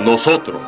Nosotros.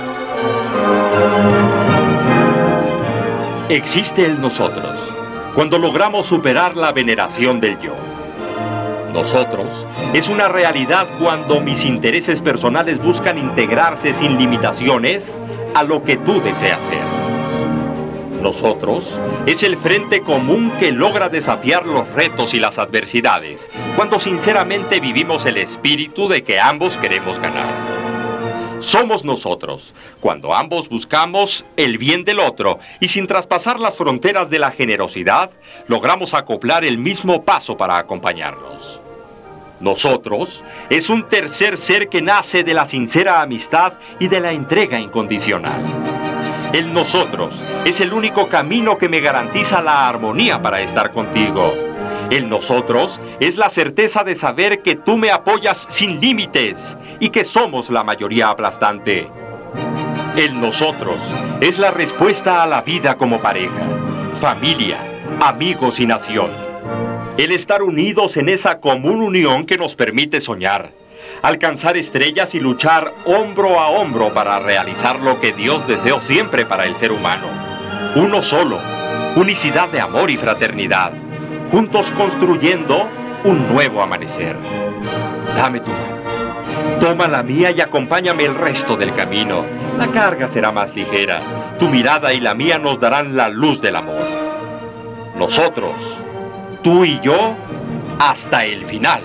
Existe el nosotros, cuando logramos superar la veneración del yo. Nosotros es una realidad cuando mis intereses personales buscan integrarse sin limitaciones a lo que tú deseas ser. Nosotros es el frente común que logra desafiar los retos y las adversidades, cuando sinceramente vivimos el espíritu de que ambos queremos ganar. Somos nosotros, cuando ambos buscamos el bien del otro y sin traspasar las fronteras de la generosidad, logramos acoplar el mismo paso para acompañarnos. Nosotros es un tercer ser que nace de la sincera amistad y de la entrega incondicional. El nosotros es el único camino que me garantiza la armonía para estar contigo. El nosotros es la certeza de saber que tú me apoyas sin límites y que somos la mayoría aplastante. El nosotros es la respuesta a la vida como pareja, familia, amigos y nación. El estar unidos en esa común unión que nos permite soñar, alcanzar estrellas y luchar hombro a hombro para realizar lo que Dios deseó siempre para el ser humano. Uno solo, unicidad de amor y fraternidad, juntos construyendo un nuevo amanecer. Dame tu mano, toma la mía y acompáñame el resto del camino. La carga será más ligera, tu mirada y la mía nos darán la luz del amor. Nosotros, tú y yo, hasta el final.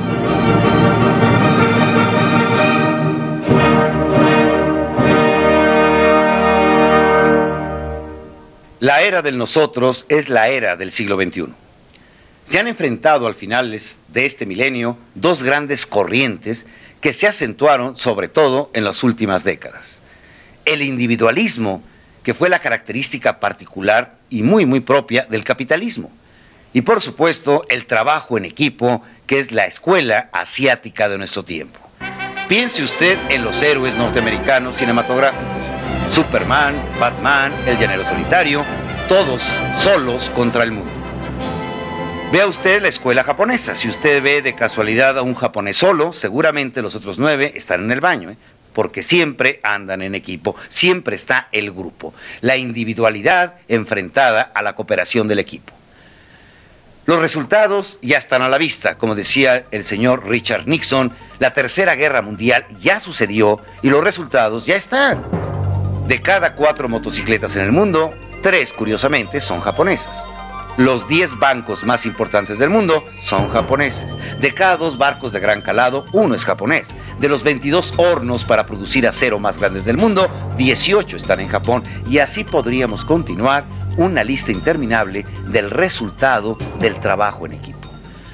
La era del nosotros es la era del siglo XXI. Se han enfrentado al finales de este milenio dos grandes corrientes que se acentuaron sobre todo en las últimas décadas. El individualismo, que fue la característica particular y muy propia del capitalismo. Y por supuesto, el trabajo en equipo, que es la escuela asiática de nuestro tiempo. Piense usted en los héroes norteamericanos cinematográficos. Superman, Batman, el llanero solitario, todos solos contra el mundo. Vea usted la escuela japonesa. Si usted ve de casualidad a un japonés solo, seguramente los otros 9 están en el baño, porque siempre andan en equipo, siempre está el grupo. La individualidad enfrentada a la cooperación del equipo. Los resultados ya están a la vista. Como decía el señor Richard Nixon, la Tercera Guerra Mundial ya sucedió y los resultados ya están. De cada 4 motocicletas en el mundo, 3, curiosamente, son japonesas. Los 10 bancos más importantes del mundo son japoneses. De cada 2 barcos de gran calado, 1 es japonés. De los 22 hornos para producir acero más grandes del mundo, 18 están en Japón. Y así podríamos continuar una lista interminable del resultado del trabajo en equipo.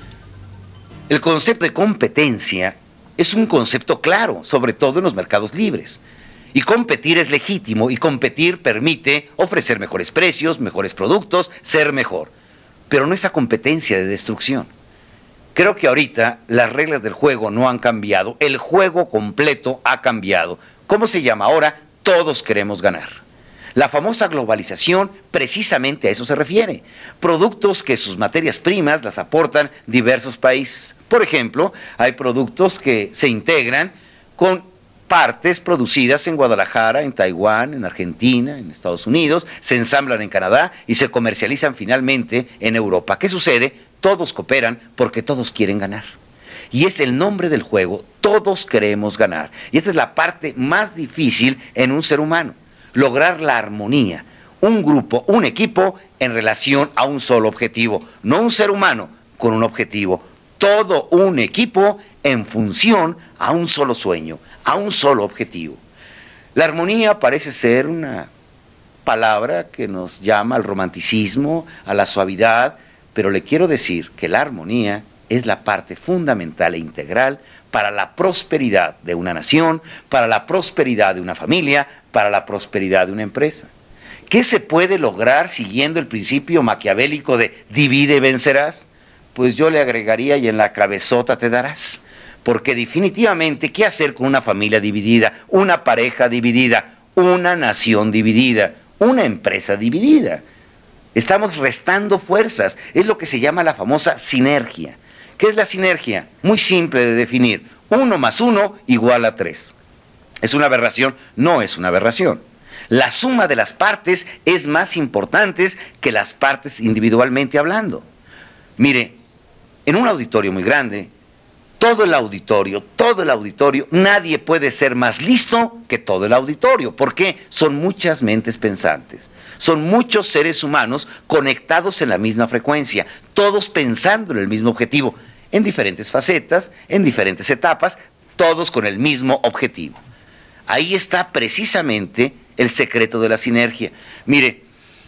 El concepto de competencia es un concepto claro, sobre todo en los mercados libres. Y competir es legítimo, y competir permite ofrecer mejores precios, mejores productos, ser mejor. Pero no esa competencia de destrucción. Creo que ahorita las reglas del juego no han cambiado, el juego completo ha cambiado. ¿Cómo se llama ahora? Todos queremos ganar. La famosa globalización precisamente a eso se refiere. Productos que sus materias primas las aportan diversos países. Por ejemplo, hay productos que se integran con partes producidas en Guadalajara, en Taiwán, en Argentina, en Estados Unidos, se ensamblan en Canadá y se comercializan finalmente en Europa. ¿Qué sucede? Todos cooperan porque todos quieren ganar. Y es el nombre del juego, todos queremos ganar. Y esta es la parte más difícil en un ser humano, lograr la armonía, un grupo, un equipo en relación a un solo objetivo, no un ser humano con un objetivo, todo un equipo en función a un solo sueño, a un solo objetivo. La armonía parece ser una palabra que nos llama al romanticismo, a la suavidad, pero le quiero decir que la armonía es la parte fundamental e integral para la prosperidad de una nación, para la prosperidad de una familia, para la prosperidad de una empresa. ¿Qué se puede lograr siguiendo el principio maquiavélico de divide y vencerás? Pues yo le agregaría y en la cabezota te darás. Porque definitivamente, ¿qué hacer con una familia dividida, una pareja dividida, una nación dividida, una empresa dividida? Estamos restando fuerzas, es lo que se llama la famosa sinergia. ¿Qué es la sinergia? Muy simple de definir, 1 más 1 igual a 3. ¿Es una aberración? No es una aberración. La suma de las partes es más importante que las partes individualmente hablando. Mire, en un auditorio muy grande, todo el auditorio, nadie puede ser más listo que todo el auditorio. ¿Por qué? Son muchas mentes pensantes. Son muchos seres humanos conectados en la misma frecuencia, todos pensando en el mismo objetivo, en diferentes facetas, en diferentes etapas, todos con el mismo objetivo. Ahí está precisamente el secreto de la sinergia. Mire,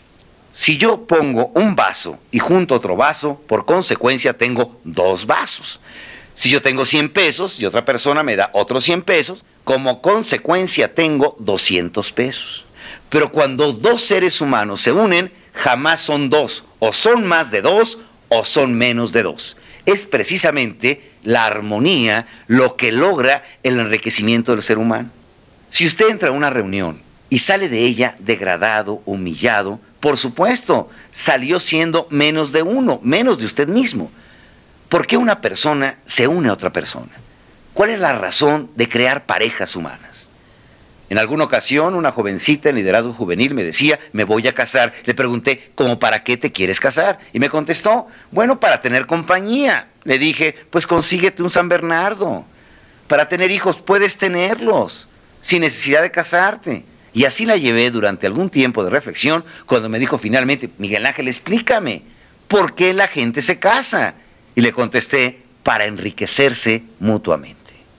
si yo pongo un vaso y junto otro vaso, por consecuencia tengo dos vasos. Si yo tengo 100 pesos y otra persona me da otros 100 pesos, como consecuencia tengo 200 pesos. Pero cuando dos seres humanos se unen, jamás son dos, o son más de dos, o son menos de dos. Es precisamente la armonía lo que logra el enriquecimiento del ser humano. Si usted entra a una reunión y sale de ella degradado, humillado, por supuesto, salió siendo menos de uno, menos de usted mismo. ¿Por qué una persona se une a otra persona? ¿Cuál es la razón de crear parejas humanas? En alguna ocasión, una jovencita en liderazgo juvenil me decía, me voy a casar. Le pregunté, ¿cómo para qué te quieres casar? Y me contestó, bueno, para tener compañía. Le dije, pues consíguete un San Bernardo. Para tener hijos puedes tenerlos, sin necesidad de casarte. Y así la llevé durante algún tiempo de reflexión, cuando me dijo finalmente, Miguel Ángel, explícame, ¿por qué la gente se casa? Y le contesté, para enriquecerse mutuamente.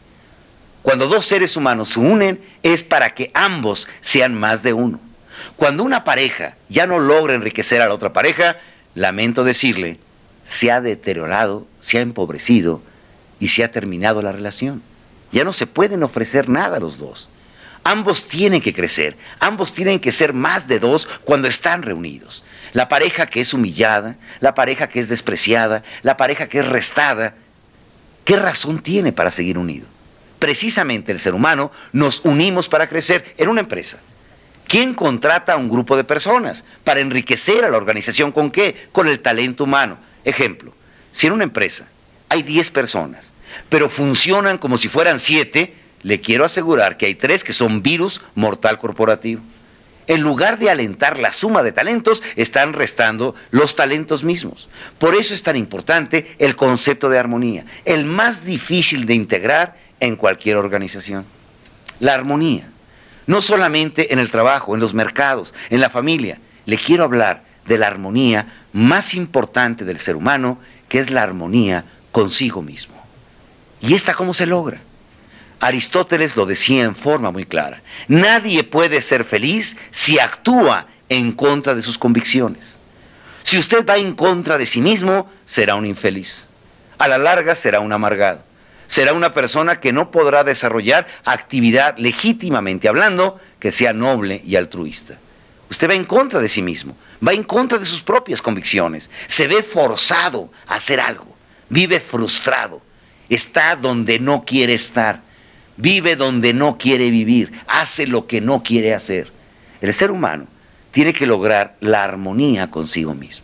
Cuando dos seres humanos se unen, es para que ambos sean más de uno. Cuando una pareja ya no logra enriquecer a la otra pareja, lamento decirle, se ha deteriorado, se ha empobrecido y se ha terminado la relación. Ya no se pueden ofrecer nada a los dos. Ambos tienen que crecer, ambos tienen que ser más de dos cuando están reunidos. La pareja que es humillada, la pareja que es despreciada, la pareja que es restada, ¿qué razón tiene para seguir unido? Precisamente el ser humano nos unimos para crecer en una empresa. ¿Quién contrata a un grupo de personas para enriquecer a la organización? ¿Con qué? Con el talento humano. Ejemplo, si en una empresa hay 10 personas, pero funcionan como si fueran 7, le quiero asegurar que hay 3 que son virus mortal corporativo. En lugar de alentar la suma de talentos, están restando los talentos mismos. Por eso es tan importante el concepto de armonía, el más difícil de integrar en cualquier organización. La armonía, no solamente en el trabajo, en los mercados, en la familia. Le quiero hablar de la armonía más importante del ser humano, que es la armonía consigo mismo. ¿Y esta cómo se logra? Aristóteles lo decía en forma muy clara. Nadie puede ser feliz si actúa en contra de sus convicciones. Si usted va en contra de sí mismo, será un infeliz. A la larga será un amargado. Será una persona que no podrá desarrollar actividad legítimamente hablando que sea noble y altruista. Usted va en contra de sí mismo, va en contra de sus propias convicciones, se ve forzado a hacer algo, vive frustrado, está donde no quiere estar. Vive donde no quiere vivir, hace lo que no quiere hacer. El ser humano tiene que lograr la armonía consigo mismo.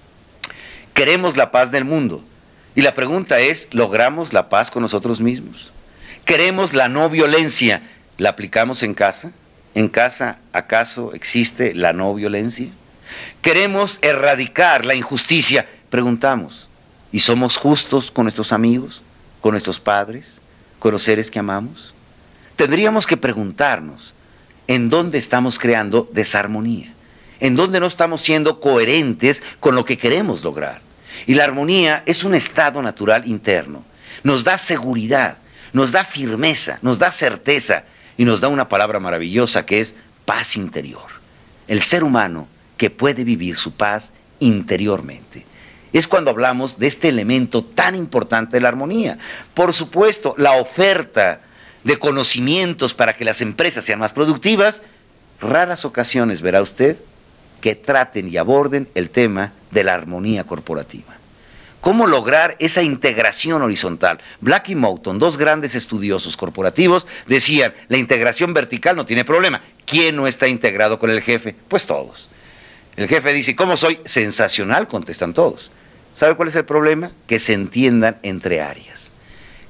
Queremos la paz del mundo. Y la pregunta es, ¿logramos la paz con nosotros mismos? Queremos la no violencia. ¿La aplicamos en casa? ¿En casa acaso existe la no violencia? Queremos erradicar la injusticia. Preguntamos, ¿y somos justos con nuestros amigos, con nuestros padres, con los seres que amamos? Tendríamos que preguntarnos en dónde estamos creando desarmonía, en dónde no estamos siendo coherentes con lo que queremos lograr. Y la armonía es un estado natural interno, nos da seguridad, nos da firmeza, nos da certeza y nos da una palabra maravillosa que es paz interior. El ser humano que puede vivir su paz interiormente. Es cuando hablamos de este elemento tan importante de la armonía. Por supuesto, la oferta de conocimientos para que las empresas sean más productivas, raras ocasiones verá usted que traten y aborden el tema de la armonía corporativa. ¿Cómo lograr esa integración horizontal? Black y Moulton, dos grandes estudiosos corporativos, decían, la integración vertical no tiene problema. ¿Quién no está integrado con el jefe? Pues todos. El jefe dice, ¿cómo soy? Sensacional, contestan todos. ¿Sabe cuál es el problema? Que se entiendan entre áreas.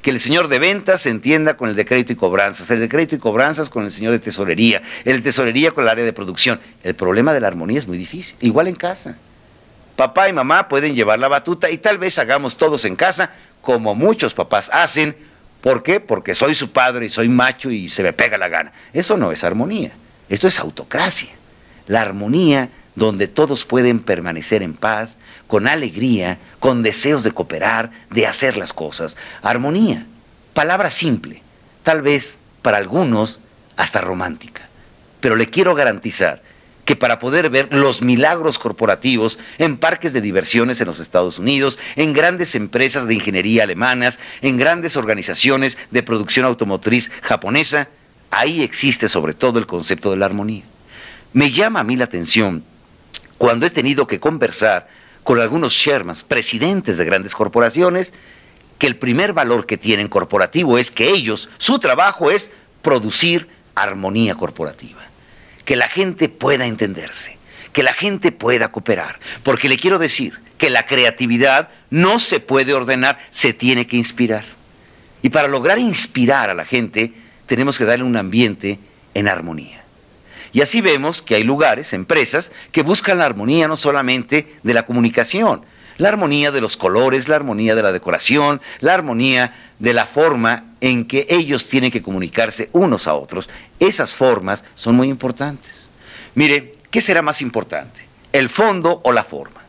que el señor de ventas se entienda con el de crédito y cobranzas, el de crédito y cobranzas con el señor de tesorería, el de tesorería con el área de producción. El problema de la armonía es muy difícil, igual en casa. Papá y mamá pueden llevar la batuta y tal vez hagamos todos en casa como muchos papás hacen. ¿Por qué? Porque soy su padre y soy macho y se me pega la gana. Eso no es armonía, esto es autocracia. La armonía donde todos pueden permanecer en paz, con alegría, con deseos de cooperar, de hacer las cosas. Armonía, palabra simple, tal vez para algunos hasta romántica, pero le quiero garantizar que para poder ver los milagros corporativos en parques de diversiones en los Estados Unidos, en grandes empresas de ingeniería alemanas, en grandes organizaciones de producción automotriz japonesa, ahí existe sobre todo el concepto de la armonía. Me llama a mí la atención cuando he tenido que conversar con algunos Shermans, presidentes de grandes corporaciones, que el primer valor que tienen corporativo es que ellos, su trabajo es producir armonía corporativa. Que la gente pueda entenderse, que la gente pueda cooperar, porque le quiero decir que la creatividad no se puede ordenar, se tiene que inspirar. Y para lograr inspirar a la gente, tenemos que darle un ambiente en armonía. Y así vemos que hay lugares, empresas, que buscan la armonía no solamente de la comunicación, la armonía de los colores, la armonía de la decoración, la armonía de la forma en que ellos tienen que comunicarse unos a otros. Esas formas son muy importantes. Mire, ¿qué será más importante? ¿El fondo o la forma?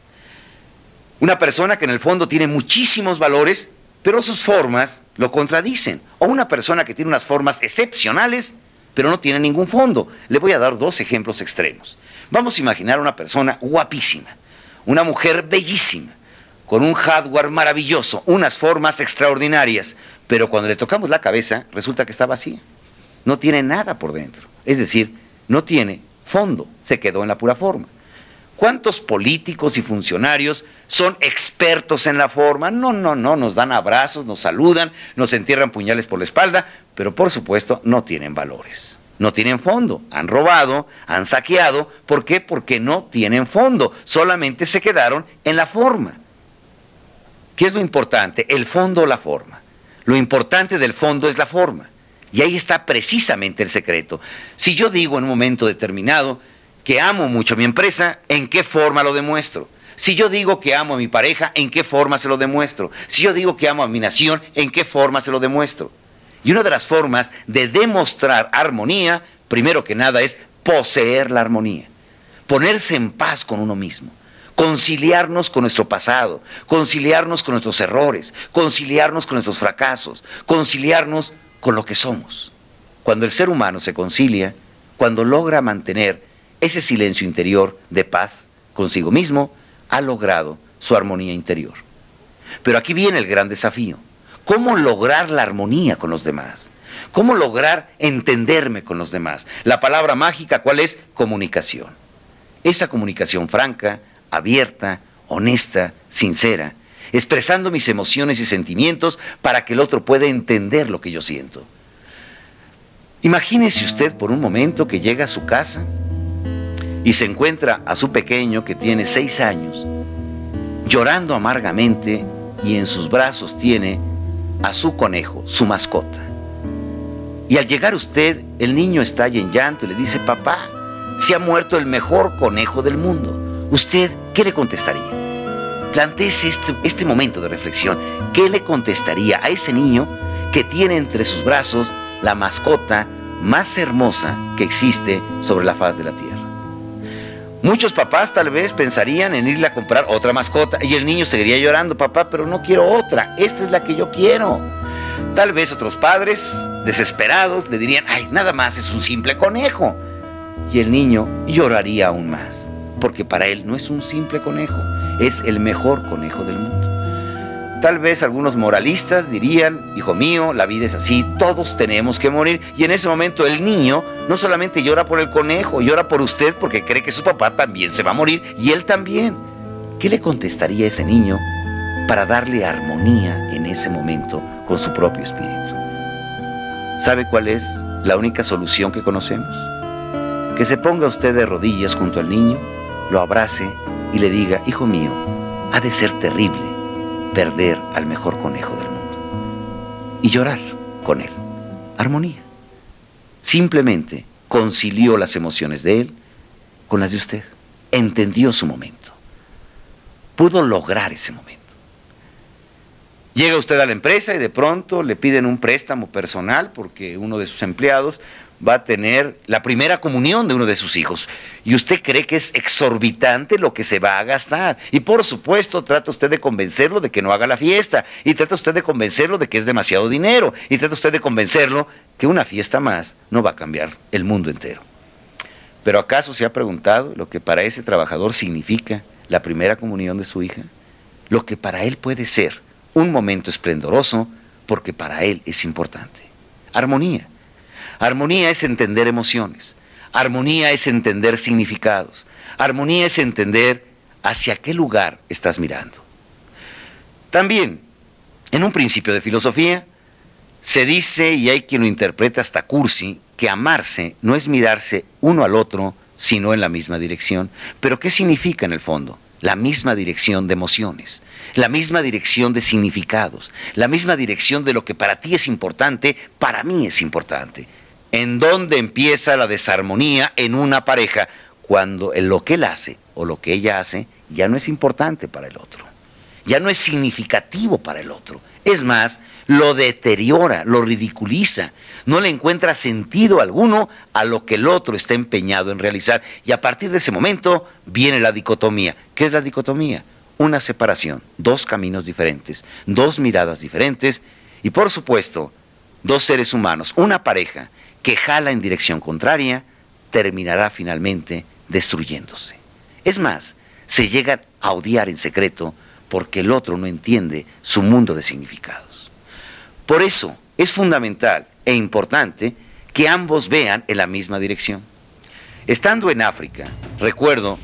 Una persona que en el fondo tiene muchísimos valores, pero sus formas lo contradicen. O una persona que tiene unas formas excepcionales, pero no tiene ningún fondo. Le voy a dar dos ejemplos extremos. Vamos a imaginar una persona guapísima, una mujer bellísima, con un hardware maravilloso, unas formas extraordinarias, pero cuando le tocamos la cabeza, resulta que está vacía. No tiene nada por dentro. Es decir, no tiene fondo, se quedó en la pura forma. ¿Cuántos políticos y funcionarios son expertos en la forma? No, nos dan abrazos, nos saludan, nos entierran puñales por la espalda, pero por supuesto no tienen valores. No tienen fondo, han robado, han saqueado. ¿Por qué? Porque no tienen fondo, solamente se quedaron en la forma. ¿Qué es lo importante? ¿El fondo o la forma? Lo importante del fondo es la forma. Y ahí está precisamente el secreto. Si yo digo en un momento determinado que amo mucho a mi empresa, ¿en qué forma lo demuestro? Si yo digo que amo a mi pareja, ¿en qué forma se lo demuestro? Si yo digo que amo a mi nación, ¿en qué forma se lo demuestro? Y una de las formas de demostrar armonía, primero que nada, es poseer la armonía. Ponerse en paz con uno mismo. Conciliarnos con nuestro pasado, conciliarnos con nuestros errores, conciliarnos con nuestros fracasos, conciliarnos con lo que somos. Cuando el ser humano se concilia, cuando logra mantener ese silencio interior de paz consigo mismo, ha logrado su armonía interior. Pero aquí viene el gran desafío. ¿Cómo lograr la armonía con los demás? ¿Cómo lograr entenderme con los demás? La palabra mágica, ¿cuál es? Comunicación. Esa comunicación franca, abierta, honesta, sincera, expresando mis emociones y sentimientos para que el otro pueda entender lo que yo siento. Imagínese usted por un momento que llega a su casa y se encuentra a su pequeño que tiene 6 años, llorando amargamente, y en sus brazos tiene a su conejo, su mascota. Y al llegar usted, el niño estalla en llanto y le dice: papá, se ha muerto el mejor conejo del mundo. ¿Usted qué le contestaría? Plantéese este momento de reflexión. ¿Qué le contestaría a ese niño que tiene entre sus brazos la mascota más hermosa que existe sobre la faz de la tierra? Muchos papás tal vez pensarían en irle a comprar otra mascota y el niño seguiría llorando: papá, pero no quiero otra, esta es la que yo quiero. Tal vez otros padres, desesperados, le dirían: ay, nada más es un simple conejo. Y el niño lloraría aún más, porque para él no es un simple conejo, es el mejor conejo del mundo. Tal vez algunos moralistas dirían: hijo mío, la vida es así, todos tenemos que morir. Y en ese momento el niño no solamente llora por el conejo, llora por usted porque cree que su papá también se va a morir y él también. ¿Qué le contestaría ese niño para darle armonía en ese momento con su propio espíritu? ¿Sabe cuál es la única solución que conocemos? Que se ponga usted de rodillas junto al niño, lo abrace y le diga: hijo mío, ha de ser terrible perder al mejor conejo del mundo. y llorar con él. Armonía. Simplemente concilió las emociones de él con las de usted. Entendió su momento. Pudo lograr ese momento. Llega usted a la empresa y de pronto le piden un préstamo personal porque uno de sus empleados va a tener la primera comunión de uno de sus hijos. Y usted cree que es exorbitante lo que se va a gastar. Y por supuesto trata usted de convencerlo de que no haga la fiesta. Y trata usted de convencerlo de que es demasiado dinero. Y trata usted de convencerlo que una fiesta más no va a cambiar el mundo entero. ¿Pero acaso se ha preguntado lo que para ese trabajador significa la primera comunión de su hija? Lo que para él puede ser un momento esplendoroso porque para él es importante. Armonía. Armonía es entender emociones. Armonía es entender significados. Armonía es entender hacia qué lugar estás mirando. También, en un principio de filosofía, se dice, y hay quien lo interpreta hasta cursi, que amarse no es mirarse uno al otro, sino en la misma dirección. ¿Pero qué significa en el fondo? La misma dirección de emociones, la misma dirección de significados, la misma dirección de lo que para ti es importante, para mí es importante. ¿En dónde empieza la desarmonía en una pareja? Cuando lo que él hace o lo que ella hace ya no es importante para el otro, ya no es significativo para el otro. Es más, lo deteriora, lo ridiculiza, no le encuentra sentido alguno a lo que el otro está empeñado en realizar. Y a partir de ese momento viene la dicotomía. ¿Qué es la dicotomía? Una separación, dos caminos diferentes, dos miradas diferentes y por supuesto, dos seres humanos, una pareja que jala en dirección contraria, terminará finalmente destruyéndose. Es más, se llegan a odiar en secreto porque el otro no entiende su mundo de significados. Por eso es fundamental e importante que ambos vean en la misma dirección. Estando en África, recuerdo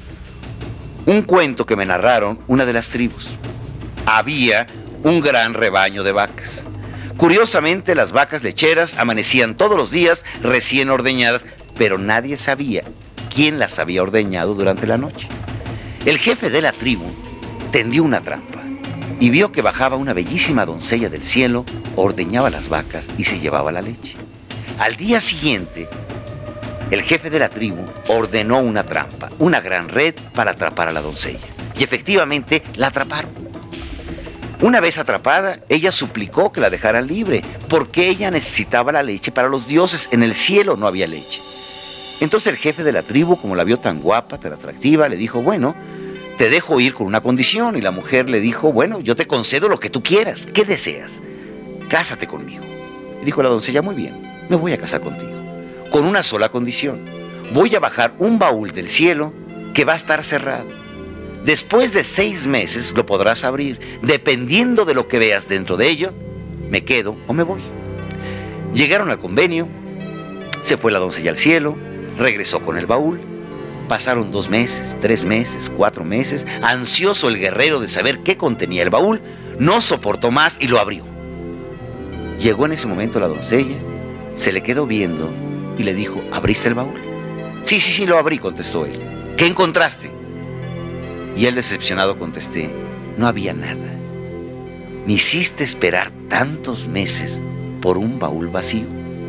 un cuento que me narraron una de las tribus. Había un gran rebaño de vacas. Curiosamente, las vacas lecheras amanecían todos los días recién ordeñadas, pero nadie sabía quién las había ordeñado durante la noche. El jefe de la tribu tendió una trampa y vio que bajaba una bellísima doncella del cielo, ordeñaba las vacas y se llevaba la leche. Al día siguiente, el jefe de la tribu ordenó una trampa, una gran red para atrapar a la doncella. Y efectivamente la atraparon. Una vez atrapada, ella suplicó que la dejaran libre, porque ella necesitaba la leche para los dioses. En el cielo no había leche. Entonces el jefe de la tribu, como la vio tan guapa, tan atractiva, le dijo, bueno, te dejo ir con una condición. Y la mujer le dijo, bueno, yo te concedo lo que tú quieras. ¿Qué deseas? Cásate conmigo. Y dijo la doncella, muy bien, me voy a casar contigo. Con una sola condición. Voy a bajar un baúl del cielo que va a estar cerrado. Después de 6 meses lo podrás abrir. Dependiendo de lo que veas dentro de ello, me quedo o me voy. Llegaron al convenio, se fue la doncella al cielo, regresó con el baúl. Pasaron 2 meses, 3 meses, 4 meses. Ansioso el guerrero de saber qué contenía el baúl, no soportó más y lo abrió. Llegó en ese momento la doncella, se le quedó viendo y le dijo, ¿abriste el baúl? Sí, lo abrí, contestó él. ¿Qué encontraste? Y él decepcionado contesté, no había nada. Me hiciste esperar tantos meses por un baúl vacío.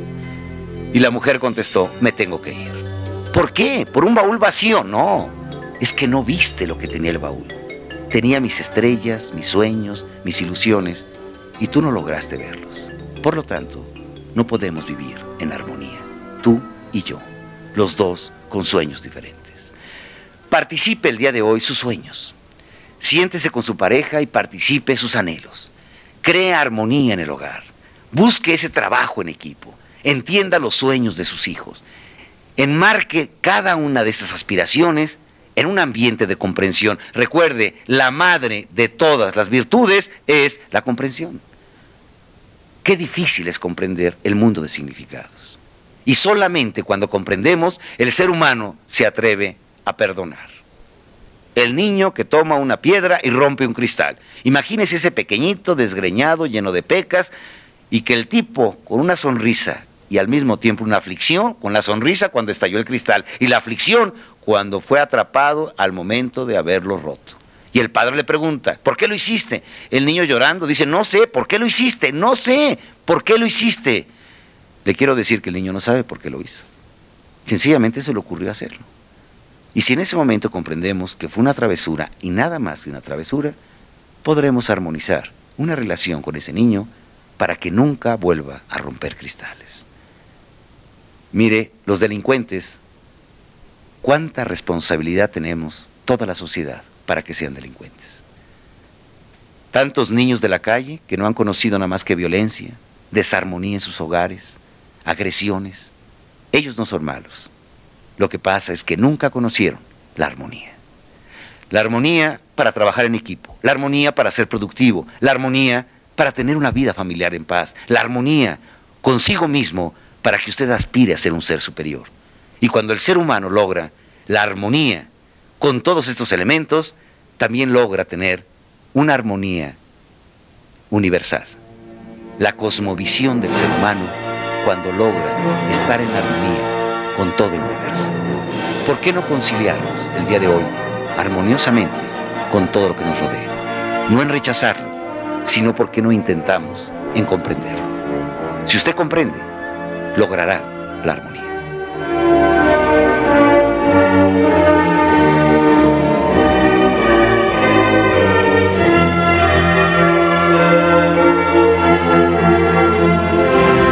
Y la mujer contestó, me tengo que ir. ¿Por qué? ¿Por un baúl vacío? No, es que no viste lo que tenía el baúl. Tenía mis estrellas, mis sueños, mis ilusiones, y tú no lograste verlos. Por lo tanto, no podemos vivir en armonía, tú y yo, los dos con sueños diferentes. Participe el día de hoy sus sueños. Siéntese con su pareja y participe sus anhelos. Crea armonía en el hogar. Busque ese trabajo en equipo. Entienda los sueños de sus hijos. Enmarque cada una de esas aspiraciones en un ambiente de comprensión. Recuerde, la madre de todas las virtudes es la comprensión. Qué difícil es comprender el mundo de significados. Y solamente cuando comprendemos, el ser humano se atreve a perdonar. El niño que toma una piedra y rompe un cristal. Imagínese ese pequeñito, desgreñado, lleno de pecas, y que el tipo con una sonrisa y al mismo tiempo una aflicción, con la sonrisa cuando estalló el cristal y la aflicción cuando fue atrapado al momento de haberlo roto. Y el padre le pregunta, ¿por qué lo hiciste? El niño llorando dice, no sé, ¿por qué lo hiciste? No sé, ¿Por qué lo hiciste? Le quiero decir que el niño no sabe por qué lo hizo. Sencillamente se le ocurrió hacerlo. Y si en ese momento comprendemos que fue una travesura y nada más que una travesura, podremos armonizar una relación con ese niño para que nunca vuelva a romper cristales. Mire, los delincuentes, cuánta responsabilidad tenemos toda la sociedad para que sean delincuentes. Tantos niños de la calle que no han conocido nada más que violencia, desarmonía en sus hogares, agresiones. Ellos no son malos. Lo que pasa es que nunca conocieron la armonía. La armonía para trabajar en equipo, la armonía para ser productivo, la armonía para tener una vida familiar en paz, la armonía consigo mismo para que usted aspire a ser un ser superior. Y cuando el ser humano logra la armonía con todos estos elementos, también logra tener una armonía universal. La cosmovisión del ser humano cuando logra estar en armonía con todo el universo. ¿Por qué no conciliarnos el día de hoy armoniosamente con todo lo que nos rodea? No en rechazarlo, sino porque no intentamos en comprenderlo. Si usted comprende, logrará la armonía.